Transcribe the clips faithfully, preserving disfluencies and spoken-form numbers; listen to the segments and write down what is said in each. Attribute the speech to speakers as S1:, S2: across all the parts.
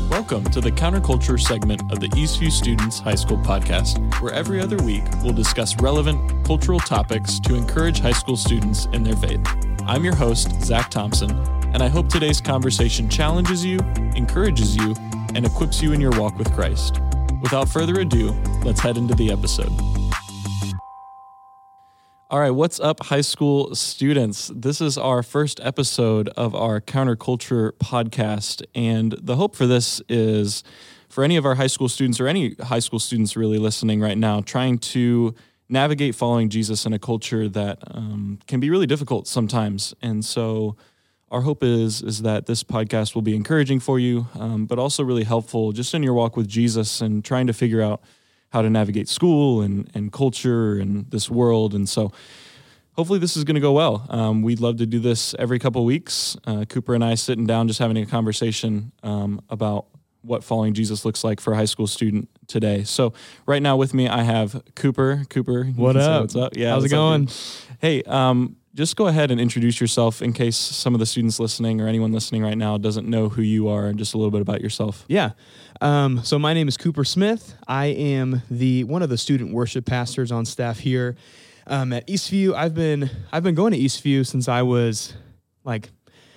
S1: Welcome to the Counterculture segment of the Eastview Students High School podcast, where every other week we'll discuss relevant cultural topics to encourage high school students in their faith. I'm your host, Zach Thompson, and I hope today's conversation challenges you, encourages you, and equips you in your walk with Christ. Without further ado, let's head into the episode. All right, what's up, high school students? This is our first episode of our Counterculture podcast, and the hope for this is for any of our high school students or any high school students really listening right now, trying to navigate following Jesus in a culture that um, can be really difficult sometimes. And so our hope is, is that this podcast will be encouraging for you, um, but also really helpful just in your walk with Jesus and trying to figure out how to navigate school and, and culture and this world. And so hopefully this is going to go well. Um, we'd love to do this every couple of weeks. Uh, Cooper and I sitting down, just having a conversation um, about what following Jesus looks like for a high school student today. So right now with me, I have Cooper. Cooper,
S2: what up?
S1: What's up?
S2: Yeah, how's it going?
S1: Hey, um, just go ahead and introduce yourself in case some of the students listening or anyone listening right now doesn't know who you are, and just a little bit about yourself.
S2: Yeah. Um, so my name is Cooper Smith. I am the one of the student worship pastors on staff here um, at Eastview. I've been I've been going to Eastview since I was like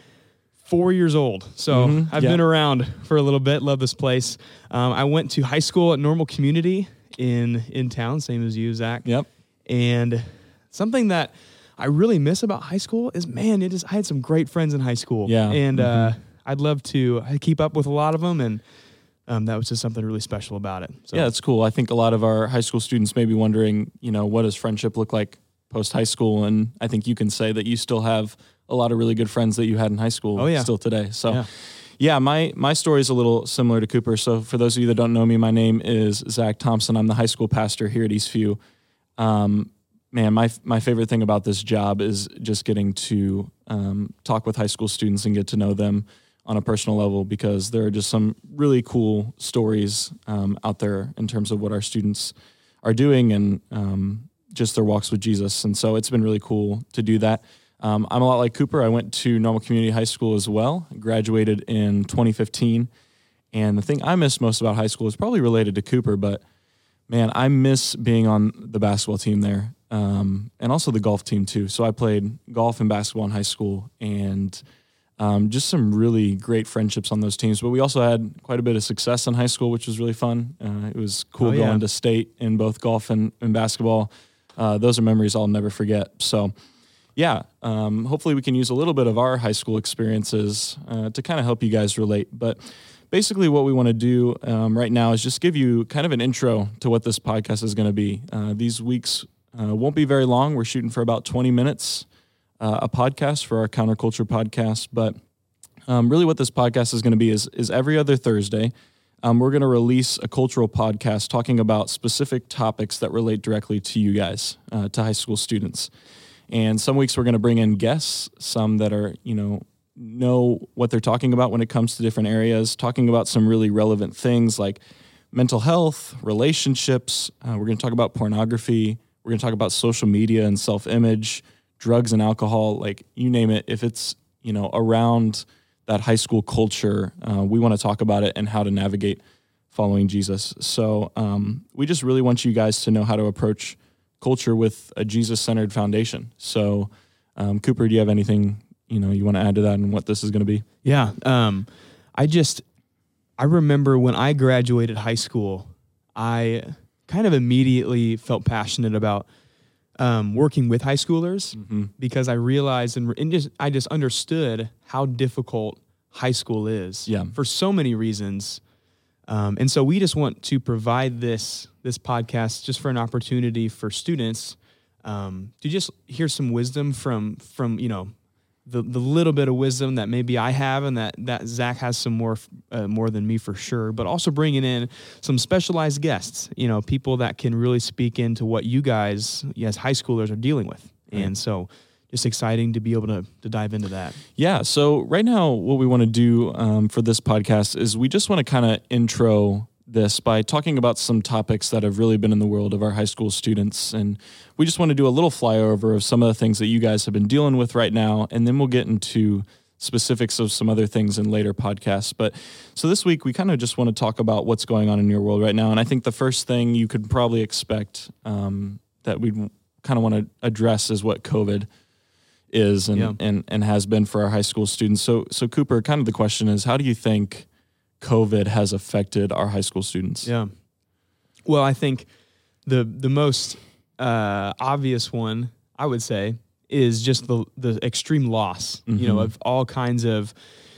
S2: four years old. So mm-hmm. I've yeah. been around for a little bit. Love this place. Um, I went to high school at Normal Community in in town, same as you, Zach.
S1: Yep.
S2: And something that I really miss about high school is, man, it is. I had some great friends in high school.
S1: Yeah.
S2: And
S1: mm-hmm.
S2: uh, I'd love to keep up with a lot of them, and um, that was just something really special about it. So.
S1: Yeah, it's cool. I think a lot of our high school students may be wondering, you know, what does friendship look like post-high school? And I think you can say that you still have a lot of really good friends that you had in high school
S2: oh, yeah.
S1: still today. So, yeah,
S2: yeah
S1: my, my story is a little similar to Cooper. So for those of you that don't know me, my name is Zach Thompson. I'm the high school pastor here at Eastview. Um, Man, my my favorite thing about this job is just getting to um, talk with high school students and get to know them on a personal level, because there are just some really cool stories um, out there in terms of what our students are doing and um, just their walks with Jesus. And so it's been really cool to do that. Um, I'm a lot like Cooper. I went to Normal Community High School as well, graduated in twenty fifteen. And the thing I miss most about high school is probably related to Cooper, but man, I miss being on the basketball team there. Um, and also the golf team too. So I played golf and basketball in high school, and um, just some really great friendships on those teams. But we also had quite a bit of success in high school, which was really fun. Uh, it was cool
S2: oh, yeah.
S1: going to state in both golf and, and basketball. Uh, those are memories I'll never forget. So yeah, um, hopefully we can use a little bit of our high school experiences uh, to kind of help you guys relate. But basically what we want to do um, right now is just give you kind of an intro to what this podcast is going to be. Uh, these weeks Uh, won't be very long. We're shooting for about twenty minutes, uh, a podcast for our Counterculture podcast. But um, really what this podcast is going to be is, is every other Thursday, um, we're going to release a cultural podcast talking about specific topics that relate directly to you guys, uh, to high school students. And some weeks we're going to bring in guests, some that are, you know, know what they're talking about when it comes to different areas, talking about some really relevant things like mental health, relationships. Uh, we're going to talk about pornography. We're going to talk about social media and self-image, drugs and alcohol, like you name it. If it's, you know, around that high school culture, uh, we want to talk about it and how to navigate following Jesus. So um, we just really want you guys to know how to approach culture with a Jesus-centered foundation. So um, Cooper, do you have anything, you know, you want to add to that and what this is going to be?
S2: Yeah. Um, I just, I remember when I graduated high school, I kind of immediately felt passionate about um, working with high schoolers mm-hmm. because I realized and, and just I just understood how difficult high school is
S1: yeah.
S2: for so many reasons. Um, and so we just want to provide this this podcast just for an opportunity for students um, to just hear some wisdom from from you know the the little bit of wisdom that maybe I have, and that that Zach has some more uh, more than me for sure, but also bringing in some specialized guests, you know, people that can really speak into what you guys as high schoolers are dealing with. Right. And so just exciting to be able to to dive into that.
S1: Yeah, so right now what we want to do um, for this podcast is we just want to kind of intro this by talking about some topics that have really been in the world of our high school students. And we just want to do a little flyover of some of the things that you guys have been dealing with right now. And then we'll get into specifics of some other things in later podcasts. But so this week, we kind of just want to talk about what's going on in your world right now. And I think the first thing you could probably expect um, that we kind of want to address is what COVID is and,
S2: Yeah.
S1: and and has been for our high school students. So, so Cooper, kind of the question is, how do you think COVID has affected our high school students?
S2: Yeah. Well, I think the the most uh, obvious one, I would say, is just the the extreme loss, mm-hmm. you know, of all kinds of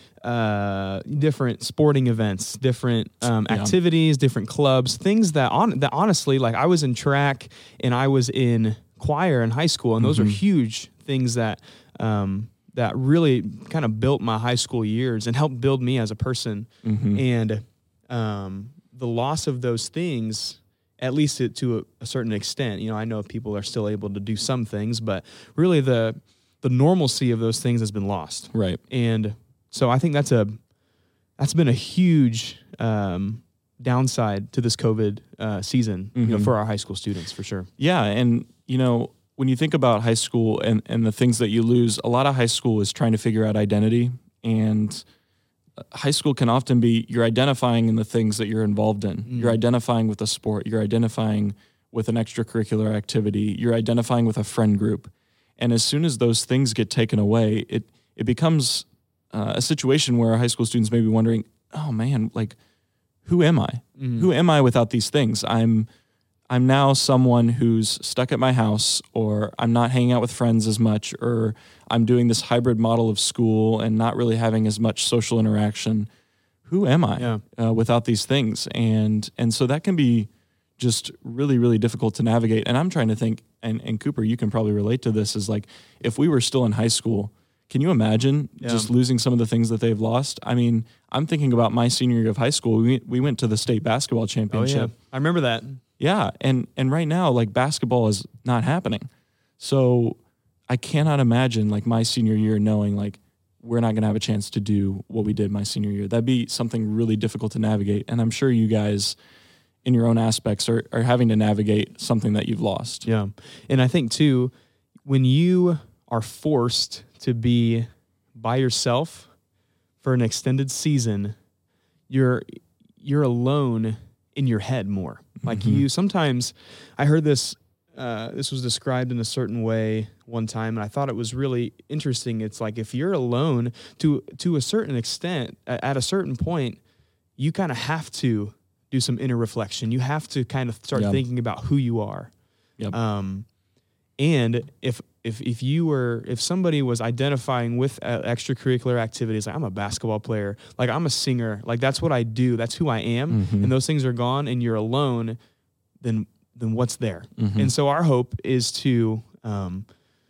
S2: uh, different sporting events, different um,
S1: Yeah.
S2: activities, different clubs, things that on that honestly, like I was in track and I was in choir in high school, and those
S1: Mm-hmm.
S2: are huge things that um, that really kind of built my high school years and helped build me as a person.
S1: Mm-hmm.
S2: And um, the loss of those things, at least to, to a, a certain extent, you know, I know people are still able to do some things, but really the the normalcy of those things has been lost.
S1: Right.
S2: And so I think that's a that's been a huge um, downside to this COVID uh, season, you know,
S1: Mhm.
S2: for our high school students for sure.
S1: Yeah, and you know, when you think about high school and, and the things that you lose, a lot of high school is trying to figure out identity, and high school can often be you're identifying in the things that you're involved in.
S2: Mm.
S1: You're identifying with a sport, you're identifying with an extracurricular activity, you're identifying with a friend group. And as soon as those things get taken away, it it becomes uh, a situation where high school students may be wondering, oh man, like, who am I?
S2: Mm.
S1: Who am I without these things? I'm I'm now someone who's stuck at my house, or I'm not hanging out with friends as much, or I'm doing this hybrid model of school and not really having as much social interaction. Who am I
S2: Yeah.
S1: uh, without these things? And and so that can be just really, really difficult to navigate. And I'm trying to think, and, and Cooper, you can probably relate to this, is like, if we were still in high school, can you imagine
S2: Yeah.
S1: just losing some of the things that they've lost? I mean, I'm thinking about my senior year of high school. We we went to the state basketball
S2: Oh
S1: championship.
S2: yeah, I remember that.
S1: Yeah, and and right now, like, basketball is not happening. So I cannot imagine, like, my senior year knowing, like, we're not going to have a chance to do what we did my senior year. That'd be something really difficult to navigate. And I'm sure you guys, in your own aspects, are, are having to navigate something that you've lost.
S2: Yeah. And I think too, when you are forced to be by yourself for an extended season, you're you're alone in your head more. Like
S1: Mhm.
S2: you sometimes, I heard this uh, this was described in a certain way one time, and I thought it was really interesting. It's like if you're alone to to a certain extent, a- at a certain point, you kind of have to do some inner reflection. You have to kind of start
S1: Yeah.
S2: thinking about who you are.
S1: Yep.
S2: Um, and if if if you were if somebody was identifying with uh, extracurricular activities, like I'm a basketball player, like I'm a singer, like that's what I do, that's who I am,
S1: Mhm.
S2: and those things are gone, and you're alone, then then what's there?
S1: Mhm.
S2: And so our hope is to um,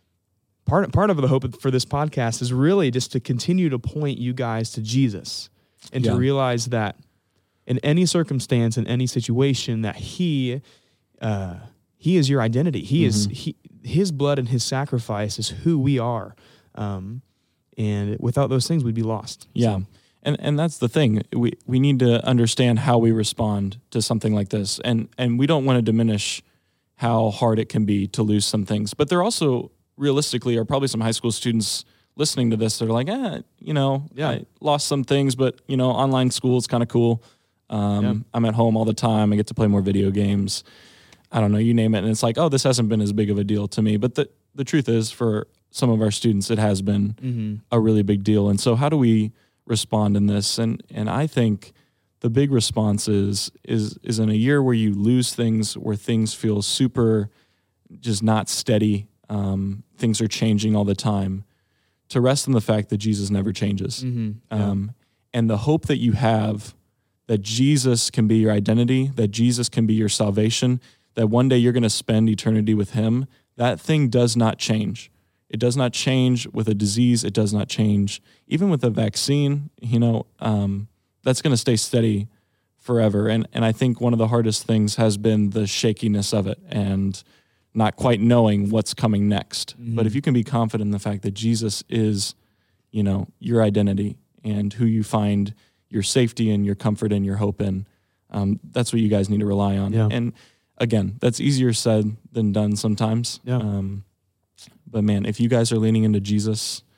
S2: part part of the hope for this podcast is really just to continue to point you guys to Jesus, and
S1: Yeah.
S2: to realize that in any circumstance, in any situation, that He uh, He is your identity. He is
S1: Mhm.
S2: he His blood and His sacrifice is who we are. Um, and without those things, we'd be lost.
S1: Yeah.
S2: So,
S1: And and that's the thing. We we need to understand how we respond to something like this. And and we don't want to diminish how hard it can be to lose some things. But there also realistically are probably some high school students listening to this that are like, eh, you know,
S2: Yeah.
S1: I lost some things, but you know, online school is kind of cool. Um,
S2: Yeah.
S1: I'm at home all the time. I get to play more video games. I don't know, you name it. And it's like, oh, this hasn't been as big of a deal to me. But the, the truth is, for some of our students, it has been
S2: mhm.
S1: a really big deal. And so how do we respond in this? And and I think the big response is is is in a year where you lose things, where things feel super just not steady, um, things are changing all the time, to rest in the fact that Jesus never changes.
S2: Mhm. Yeah.
S1: Um, and the hope that you have that Jesus can be your identity, that Jesus can be your salvation, that one day you're going to spend eternity with Him, that thing does not change. It does not change with a disease. It does not change even with a vaccine. You know, um, that's going to stay steady forever. And and I think one of the hardest things has been the shakiness of it and not quite knowing what's coming next.
S2: Mhm.
S1: But if you can be confident in the fact that Jesus is, you know, your identity and who you find your safety and your comfort and your hope in, um, that's what you guys need to rely on.
S2: Yeah.
S1: And again, that's easier said than done sometimes.
S2: Yeah.
S1: Um, but man, if you guys are leaning into Jesus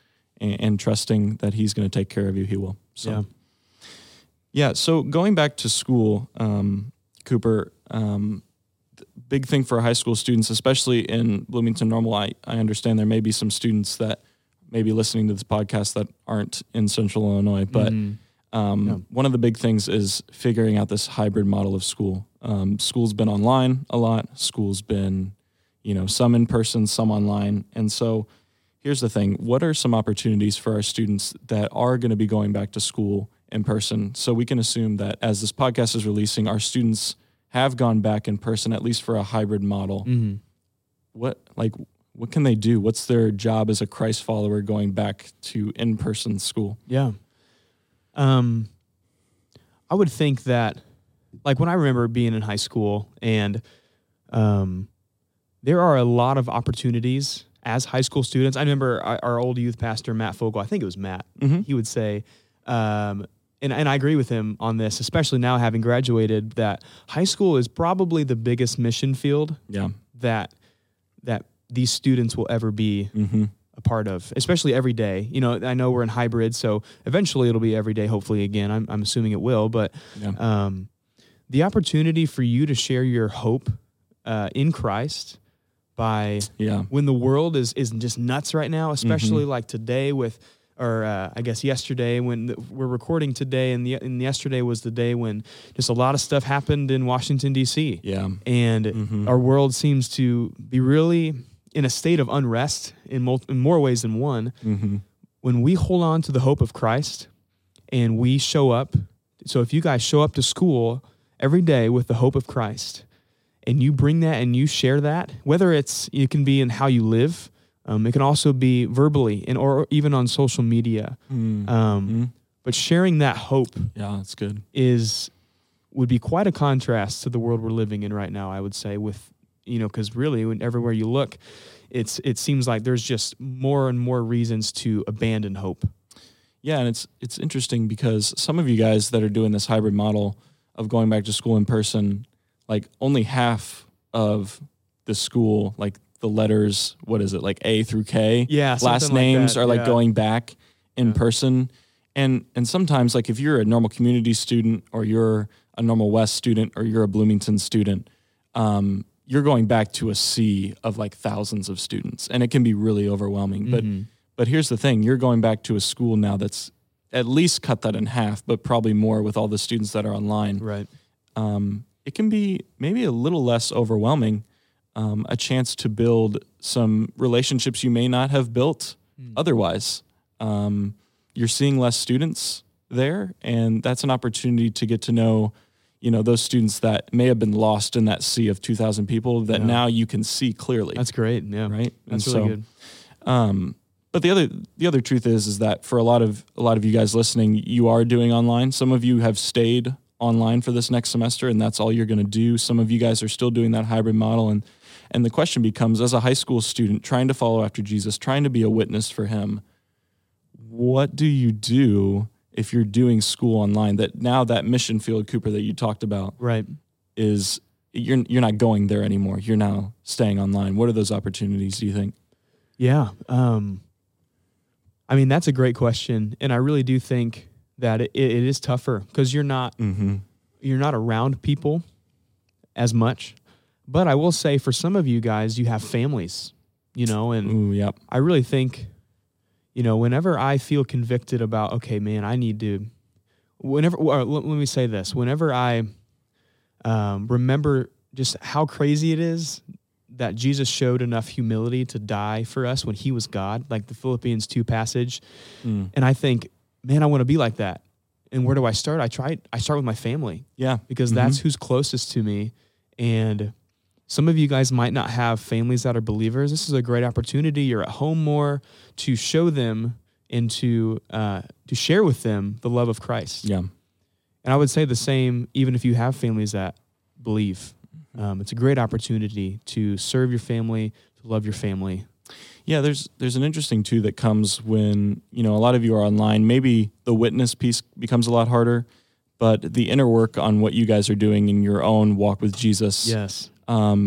S1: and, and trusting that He's going to take care of you, He will. So,
S2: Yeah.
S1: yeah. So going back to school, um, Cooper, um, big thing for high school students, especially in Bloomington Normal. I, I understand there may be some students that may be listening to this podcast that aren't in Central Illinois, but
S2: Mhm.
S1: um,
S2: Yeah.
S1: one of the big things is figuring out this hybrid model of school. Um, school's been online a lot. School's been, you know, some in person, some online. And so here's the thing. What are some opportunities for our students that are going to be going back to school in person? So we can assume that as this podcast is releasing, our students have gone back in person, at least for a hybrid model.
S2: Mhm.
S1: What, like, what can they do? What's their job as a Christ follower going back to in-person school?
S2: Yeah. Um, I would think that, like when I remember being in high school, and um, there are a lot of opportunities as high school students. I remember our, our old youth pastor, Matt Fogel, I think it was Matt,
S1: Mm-hmm.
S2: he would say, um, and, and I agree with him on this, especially now having graduated, that high school is probably the biggest mission field
S1: Yeah.
S2: that that these students will ever be
S1: Mm-hmm.
S2: a part of, especially every day. You know, I know we're in hybrid, so eventually it'll be every day, hopefully again. I'm, I'm assuming it will, but
S1: Yeah.
S2: um, the opportunity for you to share your hope uh, in Christ by
S1: Yeah.
S2: when the world is, is just nuts right now, especially like today with, or uh, I guess yesterday when the, we're recording today, and, the, and yesterday was the day when just a lot of stuff happened in Washington, D C
S1: Yeah.
S2: And
S1: Mhm.
S2: our world seems to be really in a state of unrest in, mul- in more ways than one.
S1: Mm-hmm.
S2: When we hold on to the hope of Christ and we show up, so if you guys show up to school every day with the hope of Christ and you bring that and you share that, whether it's, it can be in how you live, um, it can also be verbally and or even on social media.
S1: Mm.
S2: Um,
S1: Mhm.
S2: But sharing that hope
S1: Yeah, that's good.
S2: is would be quite a contrast to the world we're living in right now, I would say, with, you know, because really when everywhere you look, it's it seems like there's just more and more reasons to abandon hope.
S1: Yeah, and it's it's interesting because some of you guys that are doing this hybrid model of going back to school in person, like only half of the school, like the letters, what is it, like A through K,
S2: Yeah, something
S1: last
S2: like
S1: names
S2: that,
S1: are like
S2: yeah.
S1: going back in
S2: Yeah.
S1: person. And and sometimes, like if you're a normal community student or you're a normal West student or you're a Bloomington student, um, you're going back to a sea of like thousands of students, and it can be really overwhelming. But
S2: Mhm.
S1: but here's the thing: you're going back to a school now that's at least cut that in half, but probably more with all the students that are online.
S2: Right.
S1: Um, it can be maybe a little less overwhelming, um, a chance to build some relationships you may not have built otherwise. Um, you're seeing less students there, and that's an opportunity to get to know, you know, those students that may have been lost in that sea of two thousand people that
S2: Yeah.
S1: now you can see clearly.
S2: That's great. Yeah.
S1: right.
S2: That's
S1: And
S2: really
S1: so,
S2: good.
S1: Um, but the other the other truth is is that for a lot of a lot of you guys listening, you are doing online. Some of you have stayed online for this next semester, and that's all you're going to do. Some of you guys are still doing that hybrid model, and and the question becomes, as a high school student trying to follow after Jesus, trying to be a witness for Him, what do you do if you're doing school online? That now that mission field, Cooper, that you talked about,
S2: Right.
S1: is you're you're not going there anymore. You're now staying online. What are those opportunities, do you think?
S2: Yeah. Um, I mean, that's a great question. And I really do think that it, it is tougher because you're not,
S1: Mm-hmm.
S2: you're not around people as much. But I will say for some of you guys, you have families, you know, and
S1: Ooh, yep.
S2: I really think, you know, whenever I feel convicted about, okay, man, I need to, whenever, or let, let me say this, whenever I um, remember just how crazy it is that Jesus showed enough humility to die for us when He was God, like the Philippians two passage.
S1: Mm.
S2: And I think, man, I want to be like that. And where do I start? I try, I start with my family
S1: Yeah.
S2: because
S1: Mhm.
S2: that's who's closest to me. And some of you guys might not have families that are believers. This is a great opportunity. You're at home more to show them and to uh, to share with them the love of Christ.
S1: Yeah.
S2: And I would say the same, even if you have families that believe. Um, it's a great opportunity to serve your family, to love your family.
S1: Yeah, there's there's an interesting too that comes when, you know, a lot of you are online. Maybe the witness piece becomes a lot harder, but the inner work on what you guys are doing in your own walk with Jesus,
S2: Yes.
S1: um,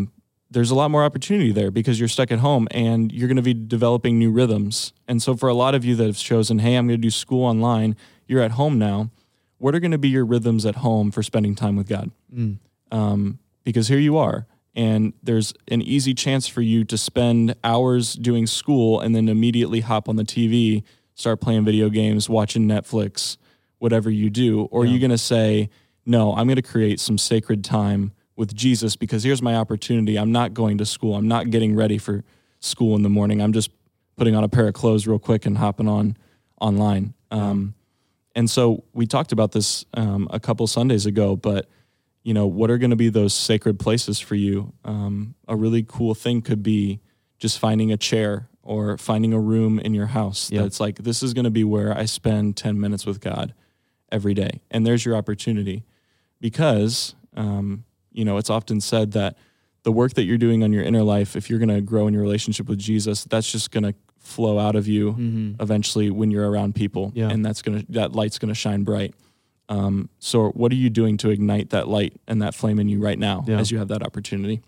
S1: there's a lot more opportunity there because you're stuck at home and you're going to be developing new rhythms. And so for a lot of you that have chosen, hey, I'm going to do school online, you're at home now. What are going to be your rhythms at home for spending time with God? Mm. Um, because here you are, and there's an easy chance for you to spend hours doing school and then immediately hop on the T V, start playing video games, watching Netflix, whatever you do. Or yeah. are you going to say, no, I'm going to create some sacred time with Jesus because here's my opportunity. I'm not going to school. I'm not getting ready for school in the morning. I'm just putting on a pair of clothes real quick and hopping on online. Um, and so we talked about this um, a couple Sundays ago, but you know, what are going to be those sacred places for you? Um, a really cool thing could be just finding a chair or finding a room in your house yep. that's like, this is going to be where I spend ten minutes with God every day. And there's your opportunity because, um, you know, it's often said that the work that you're doing on your inner life, if you're going to grow in your relationship with Jesus, that's just going to flow out of you mm-hmm. eventually when you're around people. Yeah. And that's going to, that light's going to shine bright. Um, so what are you doing to ignite that light and that flame in you right now yeah. as you have that opportunity?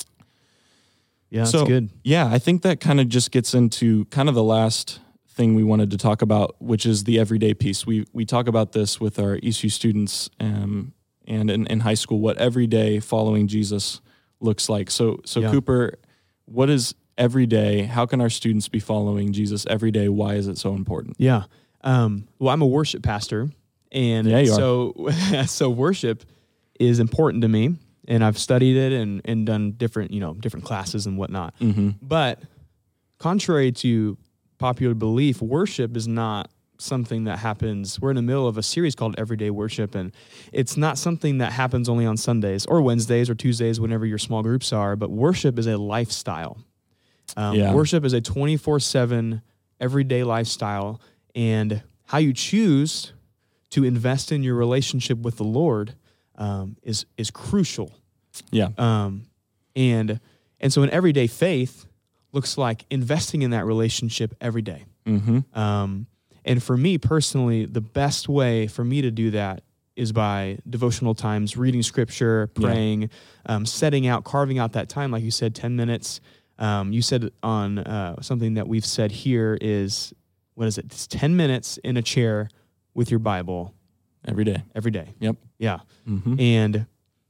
S2: Yeah,
S1: so,
S2: that's good.
S1: Yeah, I think that kind of just gets into kind of the last thing we wanted to talk about, which is the everyday piece. We we talk about this with our E C U students um, and in, in high school, what everyday following Jesus looks like. So, so yeah. Cooper, what is every day? How can our students be following Jesus every day? Why is it so important?
S2: Yeah. Um, well, I'm a worship pastor. And
S1: yeah, you
S2: so,
S1: are.
S2: so worship is important to me, and I've studied it and, and done different, you know, different classes and whatnot. Mm-hmm. But contrary to popular belief, worship is not something that happens. We're in the middle of a series called Everyday Worship, and it's not something that happens only on Sundays or Wednesdays or Tuesdays, whenever your small groups are. But worship is a lifestyle. Um, yeah. Worship is a twenty-four seven everyday lifestyle, and how you choose to invest in your relationship with the Lord um, is is crucial.
S1: Yeah.
S2: Um, and and so an everyday faith looks like investing in that relationship every day. Mm-hmm. Um, and for me personally, the best way for me to do that is by devotional times, reading scripture, praying, yeah. um, setting out, carving out that time, like you said, ten minutes. Um, you said on uh, something that we've said here is, what is it? It's ten minutes in a chair with your Bible
S1: every day.
S2: Every day.
S1: Yep.
S2: Yeah. Mm-hmm. And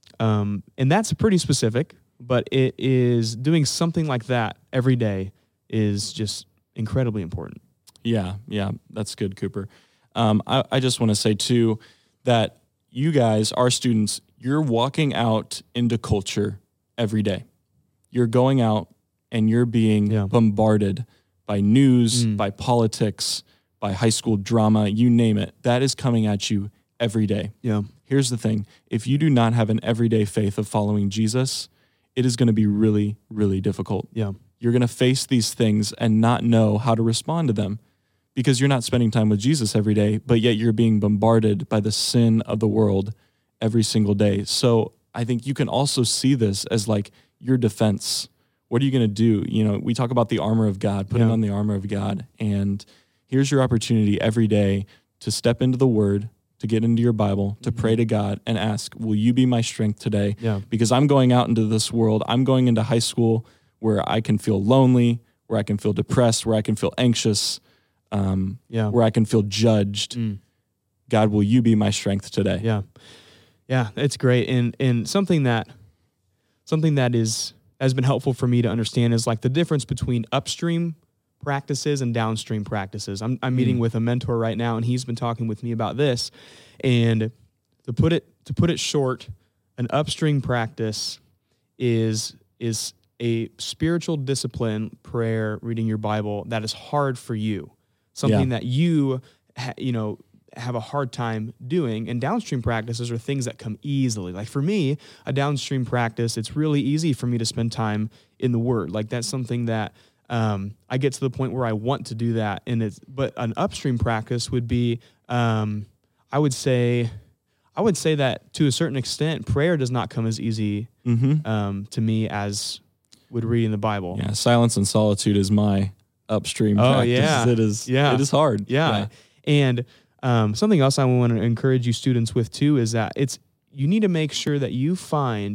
S2: um, and that's pretty specific, but it is doing something like that every day is just incredibly important.
S1: Yeah, yeah, that's good, Cooper. Um, I, I just want to say too that you guys, our students, you're walking out into culture every day. You're going out and you're being yeah. bombarded by news, mm. by politics, by high school drama, you name it. That is coming at you every day.
S2: Yeah.
S1: Here's the thing. If you do not have an everyday faith of following Jesus, it is going to be really, really difficult.
S2: Yeah.
S1: You're going to face these things and not know how to respond to them because you're not spending time with Jesus every day, but yet you're being bombarded by the sin of the world every single day. So I think you can also see this as like your defense. What are you going to do? You know, we talk about the armor of God, putting yeah. on the armor of God, and here's your opportunity every day to step into the Word, to get into your Bible, to mm-hmm. pray to God and ask, will you be my strength today?
S2: Yeah.
S1: Because I'm going out into this world. I'm going into high school where I can feel lonely, where I can feel depressed, where I can feel anxious, um,
S2: yeah.
S1: where I can feel judged. Mm. God, will you be my strength today?
S2: Yeah. Yeah, it's great. And and something that something that is has been helpful for me to understand is like the difference between upstream practices and downstream practices. I'm I'm meeting mm. with a mentor right now, and he's been talking with me about this. And to put it to put it short, an upstream practice is is a spiritual discipline, prayer, reading your Bible that is hard for you, something yeah. that you ha, you know have a hard time doing. And downstream practices are things that come easily. Like for me, a downstream practice, it's really easy for me to spend time in the Word. Like that's something that Um, I get to the point where I want to do that, and it's. But an upstream practice would be, um, I would say, I would say that to a certain extent, prayer does not come as easy mm-hmm. um, to me as would reading the Bible.
S1: Yeah, silence and solitude is my upstream
S2: oh,
S1: practice.
S2: Yeah.
S1: It is.
S2: Yeah.
S1: It is hard.
S2: Yeah,
S1: yeah.
S2: and um, something else I want to encourage you students with too is that it's you need to make sure that you find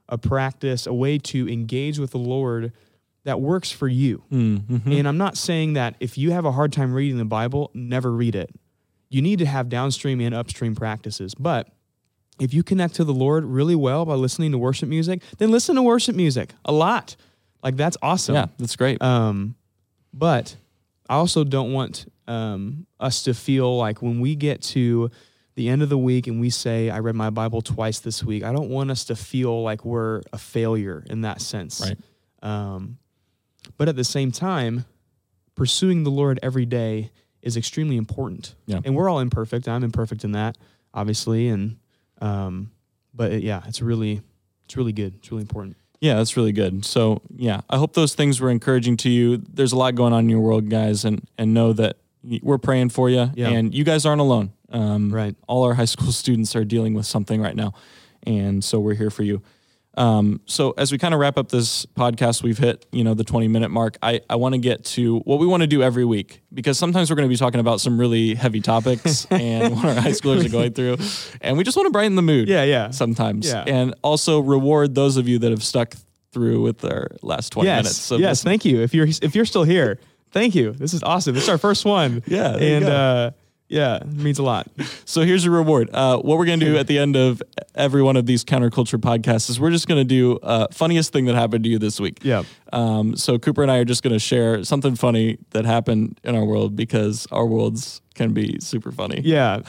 S2: a practice, a way to engage with the Lord that works for you.
S1: Mm-hmm.
S2: And I'm not saying that if you have a hard time reading the Bible, never read it. You need to have downstream and upstream practices. But if you connect to the Lord really well by listening to worship music, then listen to worship music a lot. Like, that's awesome.
S1: Yeah, that's great.
S2: Um, but I also don't want um, us to feel like when we get to the end of the week and we say, I read my Bible twice this week, I don't want us to feel like we're a failure in that sense.
S1: Right.
S2: Um, but at the same time, pursuing the Lord every day is extremely important.
S1: Yeah.
S2: And we're all imperfect. I'm imperfect in that, obviously. And um, but it, yeah, it's really, it's really good. It's really important.
S1: Yeah, that's really good. So, yeah, I hope those things were encouraging to you. There's a lot going on in your world, guys, and and know that we're praying for you,
S2: Yeah.
S1: and you guys aren't alone. Um,
S2: Right.
S1: All our high school students are dealing with something right now, and so we're here for you. Um, so as we kind of wrap up this podcast, we've hit, you know, the twenty minute mark. I, I want to get to what we want to do every week, because sometimes we're going to be talking about some really heavy topics and what our high schoolers are going through, and we just want to brighten the mood.
S2: Yeah, yeah.
S1: Sometimes,
S2: Yeah.
S1: and also reward those of you that have stuck through with our last twenty
S2: yes.
S1: minutes. So
S2: yes, thank you. If you're if you're still here, thank you. This is awesome. It's our first one.
S1: Yeah, there you
S2: and
S1: go.
S2: uh, yeah, it means a lot.
S1: So here's your reward. Uh, what we're going to do at the end of every one of these counterculture podcasts is we're just going to do uh, funniest thing that happened to you this week.
S2: Yeah.
S1: Um, so Cooper and I are just going to share something funny that happened in our world, because our worlds can be super funny.
S2: Yeah.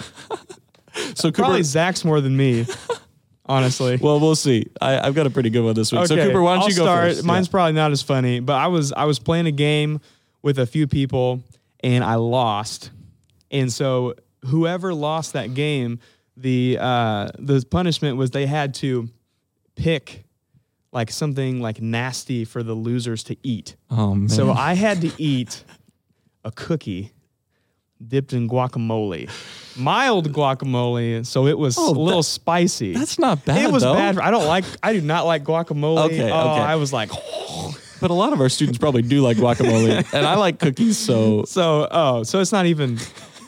S1: So Cooper,
S2: Probably Zach's more than me, honestly.
S1: well, we'll see. I, I've got a pretty good one this week. So Cooper, why don't
S2: I'll
S1: you go
S2: start.
S1: first?
S2: Mine's
S1: Yeah.
S2: probably not as funny, but I was I was playing a game with a few people and I lost. And so whoever lost that game, the uh, the punishment was they had to pick like something like nasty for the losers to eat.
S1: Oh man.
S2: So I had to eat a cookie dipped in guacamole. Mild guacamole, so it was
S1: Oh,
S2: a little
S1: that-
S2: spicy.
S1: That's not bad.
S2: It was
S1: though.
S2: bad. I don't like. I do not like guacamole.
S1: Okay,
S2: Oh,
S1: okay.
S2: I was like,
S1: But a lot of our students probably do like guacamole, and I like cookies. So
S2: so. Oh, so it's not even.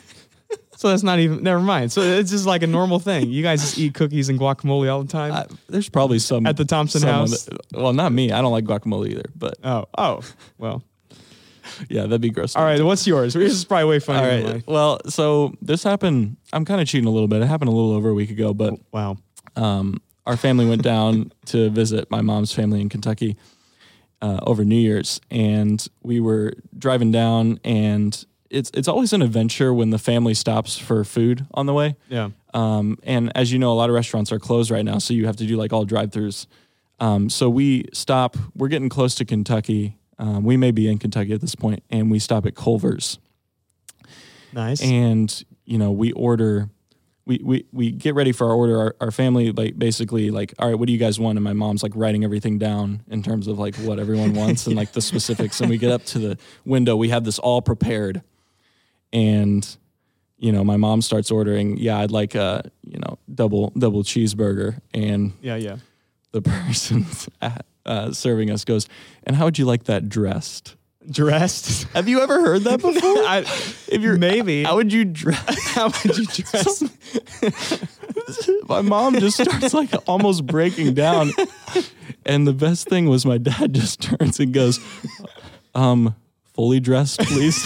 S2: So that's not even. Never mind. So it's just like a normal thing. You guys just eat cookies and guacamole all the time.
S1: I, there's probably some
S2: At the Thompson
S1: someone
S2: house?
S1: that- well, not me. I don't like guacamole either. But
S2: oh, oh, well.
S1: yeah, that'd be gross.
S2: All right. What's yours? This is probably way
S1: All
S2: funnier than
S1: right.
S2: mine.
S1: Well, so this happened. I'm kind of cheating a little bit. It happened a little over a week ago, but
S2: Wow.
S1: um, our family went down to visit my mom's family in Kentucky uh, over New Year's, and we were driving down, and it's it's always an adventure when the family stops for food on the way.
S2: Yeah.
S1: Um, and as you know, a lot of restaurants are closed right now, so you have to do like all drive-throughs. Um, so we stop. We're getting close to Kentucky. Um, we may be in Kentucky at this point, and we stop at Culver's.
S2: Nice.
S1: And you know, we order. We, we, we get ready for our order. Our, our family, like, basically, like, all right, what do you guys want? And my mom's like writing everything down in terms of like what everyone wants and like the specifics. And we get up to the window. We have this all prepared. And, you know, my mom starts ordering, yeah, I'd like a, you know, double, double cheeseburger. And
S2: yeah. Yeah.
S1: the person uh, serving us goes, and how would you like that dressed?
S2: Dressed.
S1: Have you ever heard that before?
S2: I,
S1: If you're
S2: maybe.
S1: how would you dress?
S2: How would you dress?
S1: My mom just starts like almost breaking down. And the best thing was my dad just turns and goes, um, fully dressed, please.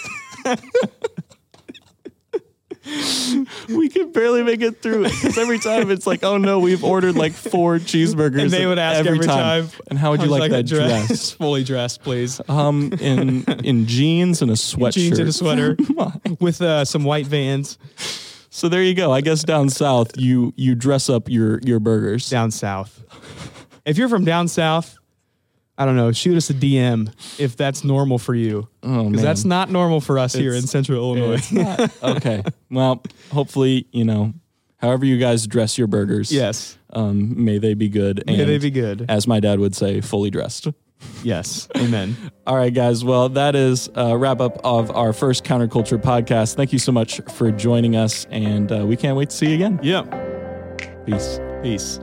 S1: We could barely make it through it because every time it's like, oh no, we've ordered like four cheeseburgers.
S2: And they would ask every time,
S1: And how would you
S2: How's
S1: like that
S2: dress?
S1: dress?
S2: Fully dressed, please.
S1: Um, in in jeans and a sweatshirt.
S2: Jeans and a sweater with uh, some white Vans.
S1: So there you go. I guess down south, you you dress up your your burgers.
S2: Down south. If you're from down south, I don't know, shoot us a D M if that's normal for you.
S1: Oh man,
S2: Because that's not normal for us here
S1: It's-
S2: in Central Illinois.
S1: It's not. Okay. Well, hopefully, you know, however you guys dress your burgers.
S2: Yes.
S1: Um, may they be good.
S2: May
S1: and,
S2: they be good.
S1: as my dad would say, fully dressed.
S2: Yes. Amen.
S1: All right, guys. Well, that is a wrap up of our first Counterculture podcast. Thank you so much for joining us, and uh, we can't wait to see you again.
S2: Yeah.
S1: Peace.
S2: Peace.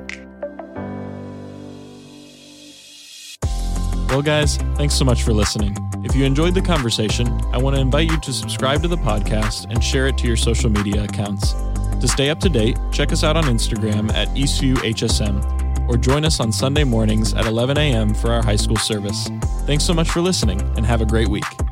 S1: Well, guys, thanks so much for listening. If you enjoyed the conversation, I want to invite you to subscribe to the podcast and share it to your social media accounts. To stay up to date, check us out on Instagram at E C U H S M or join us on Sunday mornings at eleven a.m. for our high school service. Thanks so much for listening, and have a great week.